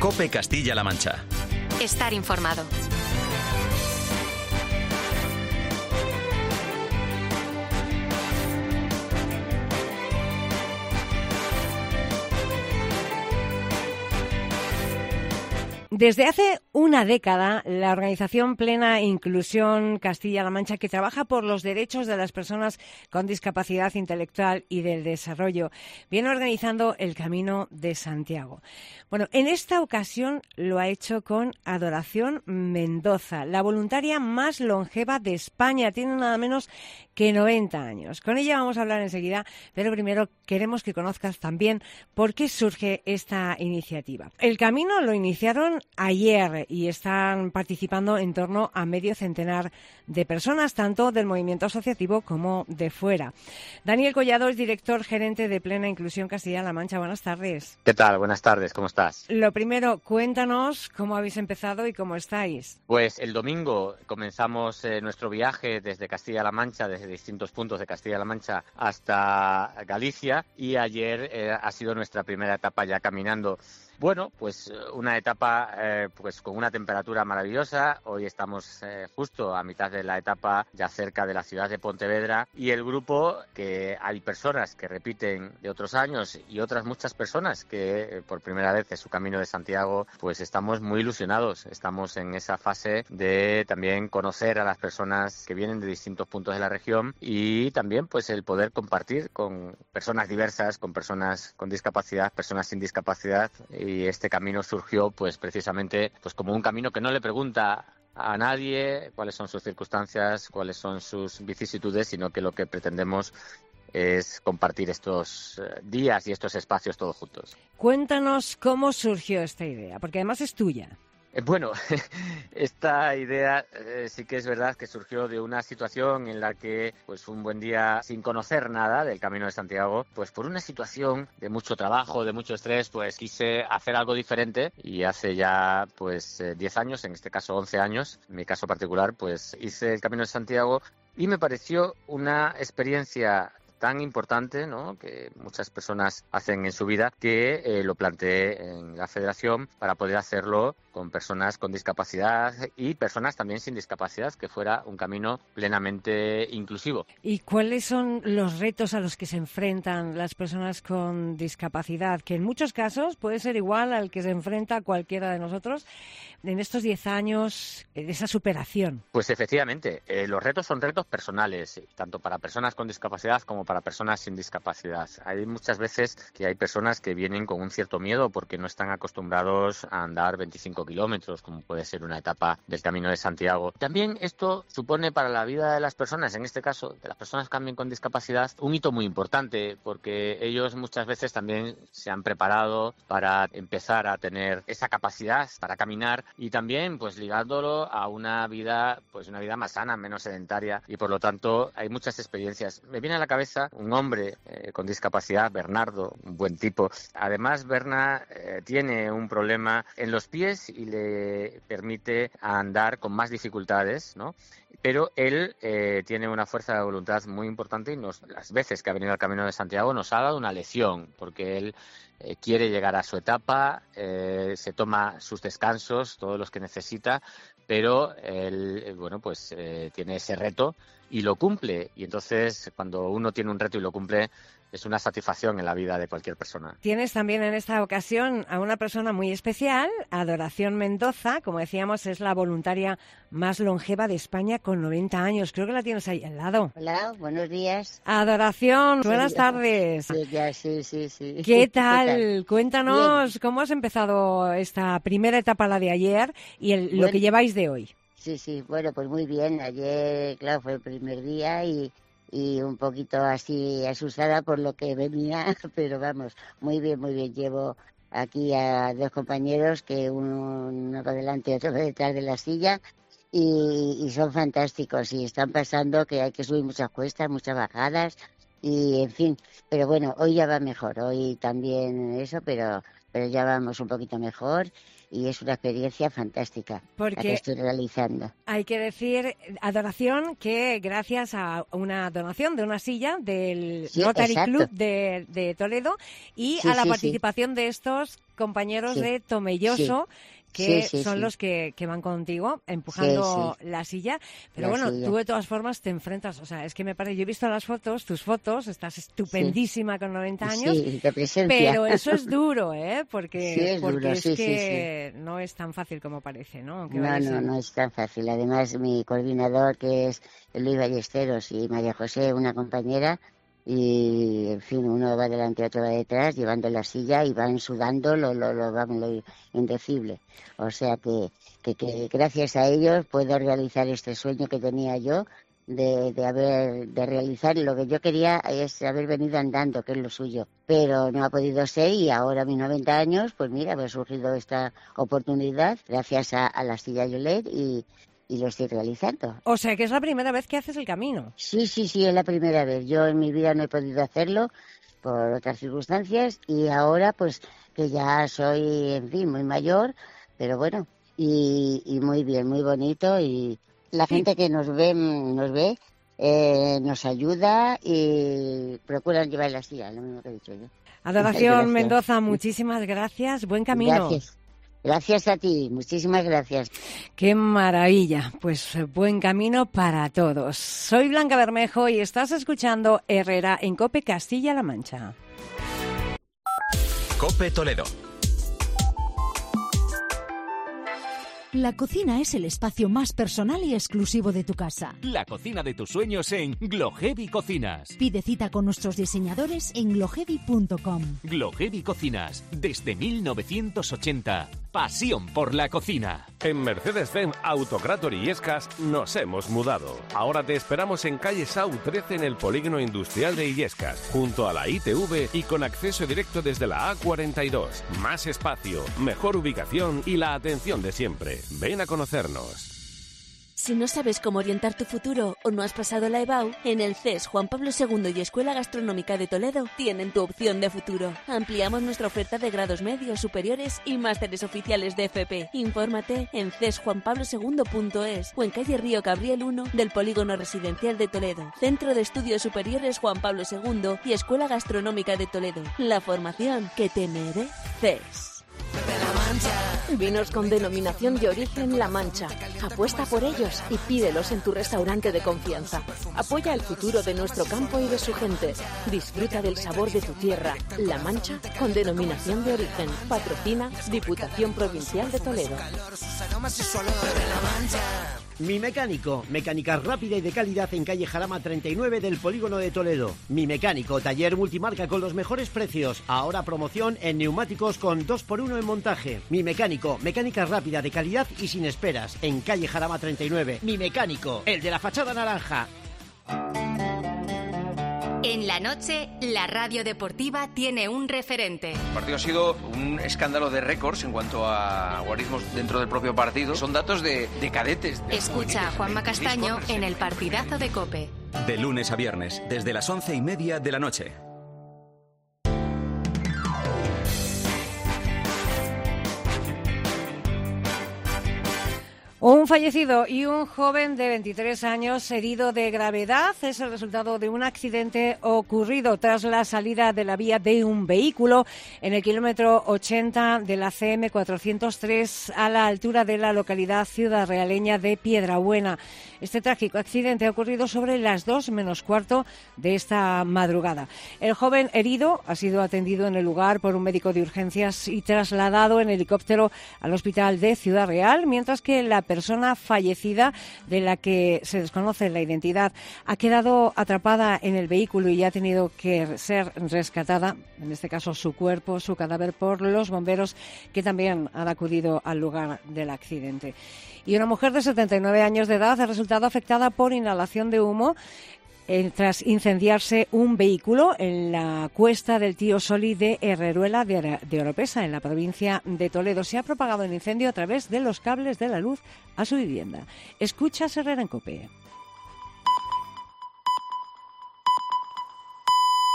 COPE Castilla-La Mancha. Estar informado. Desde hace una década, la organización Plena Inclusión Castilla-La Mancha, que trabaja por los derechos de las personas con discapacidad intelectual y del desarrollo, viene organizando el Camino de Santiago. Bueno, en esta ocasión lo ha hecho con Adoración Mendoza, la voluntaria más longeva de España. Tiene nada menos que 90 años. Con ella vamos a hablar enseguida, pero primero queremos que conozcas también por qué surge esta iniciativa. El camino lo iniciaron ayer y están participando en torno a medio centenar de personas, tanto del movimiento asociativo como de fuera. Daniel Collado es director gerente de Plena Inclusión Castilla-La Mancha. Buenas tardes. ¿Qué tal? Buenas tardes, ¿cómo estás? Lo primero, cuéntanos cómo habéis empezado y cómo estáis. Pues el domingo comenzamos nuestro viaje desde Castilla-La Mancha, desde distintos puntos de Castilla-La Mancha hasta Galicia, y ayer ha sido nuestra primera etapa ya caminando. Bueno, pues una etapa pues con una temperatura maravillosa. Hoy estamos justo a mitad de la etapa, ya cerca de la ciudad de Pontevedra, y el grupo, que hay personas que repiten de otros años y otras muchas personas que por primera vez en su Camino de Santiago, pues estamos muy ilusionados. Estamos en esa fase de también conocer a las personas que vienen de distintos puntos de la región, y también pues el poder compartir con personas diversas, con personas con discapacidad, personas sin discapacidad. Y este camino surgió pues precisamente pues como un camino que no le pregunta a nadie cuáles son sus circunstancias, cuáles son sus vicisitudes, sino que lo que pretendemos es compartir estos días y estos espacios todos juntos. Cuéntanos cómo surgió esta idea, porque además es tuya. Bueno, esta idea sí que es verdad que surgió de una situación en la que, pues un buen día, sin conocer nada del Camino de Santiago, pues por una situación de mucho trabajo, de mucho estrés, pues quise hacer algo diferente, y hace ya pues 10 años, en este caso 11 años, en mi caso particular, pues hice el Camino de Santiago, y me pareció una experiencia tan importante, ¿no?, que muchas personas hacen en su vida, que lo planteé en la federación para poder hacerlo con personas con discapacidad y personas también sin discapacidad, que fuera un camino plenamente inclusivo. ¿Y cuáles son los retos a los que se enfrentan las personas con discapacidad? Que en muchos casos puede ser igual al que se enfrenta cualquiera de nosotros en estos 10 años de esa superación. Pues efectivamente, los retos son retos personales, tanto para personas con discapacidad como para personas sin discapacidad. Hay muchas veces que hay personas que vienen con un cierto miedo porque no están acostumbrados a andar 25 kilómetros, como puede ser una etapa del Camino de Santiago. También esto supone para la vida de las personas, en este caso de las personas también con discapacidad, un hito muy importante, porque ellos muchas veces también se han preparado para empezar a tener esa capacidad para caminar, y también pues ligándolo a una vida más sana, menos sedentaria, y por lo tanto hay muchas experiencias. Me viene a la cabeza un hombre con discapacidad, Bernardo, un buen tipo. Además, Berna tiene un problema en los pies y le permite andar con más dificultades, ¿no? Pero él tiene una fuerza de voluntad muy importante, y las veces que ha venido al Camino de Santiago nos ha dado una lección, porque él quiere llegar a su etapa, se toma sus descansos, todos los que necesita, pero él, tiene ese reto y lo cumple. Y entonces, cuando uno tiene un reto y lo cumple, es una satisfacción en la vida de cualquier persona. Tienes también en esta ocasión a una persona muy especial, Adoración Mendoza. Como decíamos, es la voluntaria más longeva de España con 90 años. Creo que la tienes ahí al lado. Hola, buenos días. Adoración, buenas tardes. Sí. ¿Qué tal? Cuéntanos bien. ¿Cómo has empezado esta primera etapa, la de ayer, y lo que lleváis de hoy? Sí, bueno, pues muy bien. Ayer, claro, fue el primer día y un poquito así asustada por lo que venía, pero vamos, muy bien. Llevo aquí a dos compañeros, que uno va delante y otro va detrás de la silla, y son fantásticos, y están pasando que hay que subir muchas cuestas, muchas bajadas, y en fin, pero bueno, hoy ya va mejor, hoy también eso, pero ya vamos un poquito mejor y es una experiencia fantástica la que estoy realizando. Hay que decir, Adoración, que gracias a una donación de una silla del Rotary Club de Toledo y a la participación de estos compañeros de Tomelloso, que son los que van contigo empujando la silla. Pero bueno, tú de todas formas te enfrentas, o sea, es que me parece, yo he visto las fotos, tus fotos, estás estupendísima con 90 años, pero eso es duro, porque no es tan fácil como parece, ¿no? No es tan fácil. Además, mi coordinador, que es Luis Ballesteros, y María José, una compañera, y en fin, uno va delante y otro va detrás llevando la silla y van sudando lo indecible. O sea que gracias a ellos puedo realizar este sueño que tenía yo de realizar. Lo que yo quería es haber venido andando, que es lo suyo, pero no ha podido ser, y ahora a mis 90 años, pues mira, me ha surgido esta oportunidad gracias a la silla Yolet y lo estoy realizando. O sea que es la primera vez que haces el camino. Sí, es la primera vez. Yo en mi vida no he podido hacerlo por otras circunstancias, y ahora pues que ya soy, en fin, muy mayor, pero bueno, y muy bien, muy bonito, y la gente que nos ve, nos ayuda y procuran llevar la silla, lo mismo que he dicho yo. Adoración Mendoza, muchísimas gracias, buen camino. Gracias a ti, muchísimas gracias. ¡Qué maravilla! Pues buen camino para todos. Soy Blanca Bermejo y estás escuchando Herrera en COPE Castilla-La Mancha. COPE Toledo. La cocina es el espacio más personal y exclusivo de tu casa. La cocina de tus sueños en Glohevi Cocinas. Pide cita con nuestros diseñadores en glohevi.com. Glohevi Cocinas, desde 1980. Pasión por la cocina. En Mercedes-Benz Autocrator Illescas nos hemos mudado. Ahora te esperamos en calle Sau 13 en el Polígono Industrial de Illescas, junto a la ITV y con acceso directo desde la A42. Más espacio, mejor ubicación y la atención de siempre. Ven a conocernos. Si no sabes cómo orientar tu futuro o no has pasado la EBAU, en el CES Juan Pablo II y Escuela Gastronómica de Toledo tienen tu opción de futuro. Ampliamos nuestra oferta de grados medios, superiores y másteres oficiales de FP. Infórmate en cesjuanpablosegundo.es o en calle Río Cabriel 1 del Polígono Residencial de Toledo. Centro de Estudios Superiores Juan Pablo II y Escuela Gastronómica de Toledo. La formación que te mereces. Vinos con denominación de origen La Mancha. Apuesta por ellos y pídelos en tu restaurante de confianza. Apoya el futuro de nuestro campo y de su gente. Disfruta del sabor de tu tierra. La Mancha con denominación de origen. Patrocina Diputación Provincial de Toledo. Mi Mecánico, mecánica rápida y de calidad en calle Jarama 39 del Polígono de Toledo. Mi Mecánico, taller multimarca con los mejores precios. Ahora promoción en neumáticos con 2x1 en montaje. Mi Mecánico, mecánica rápida de calidad y sin esperas. En calle Jarama 39. Mi Mecánico, el de la fachada naranja. En la noche, la radio deportiva tiene un referente. El partido ha sido un escándalo de récords en cuanto a guarismos dentro del propio partido. Son datos de cadetes. Escucha a Juanma Castaño en el partidazo de COPE. De lunes a viernes, desde las 11:30 de la noche. Un fallecido y un joven de 23 años herido de gravedad es el resultado de un accidente ocurrido tras la salida de la vía de un vehículo en el kilómetro 80 de la CM 403 a la altura de la localidad ciudadrealeña de Piedrabuena. Este trágico accidente ha ocurrido sobre las 2 menos cuarto de esta madrugada. El joven herido ha sido atendido en el lugar por un médico de urgencias y trasladado en helicóptero al hospital de Ciudad Real, mientras que la persona fallecida, de la que se desconoce la identidad, ha quedado atrapada en el vehículo y ha tenido que ser rescatada, en este caso su cuerpo, su cadáver, por los bomberos, que también han acudido al lugar del accidente. Y una mujer de 79 años de edad ha resultado afectada por inhalación de humo tras incendiarse un vehículo en la cuesta del Tío Soli de Herreruela de Oropesa, en la provincia de Toledo. Se ha propagado el incendio a través de los cables de la luz a su vivienda. Escuchas Herrera en COPE.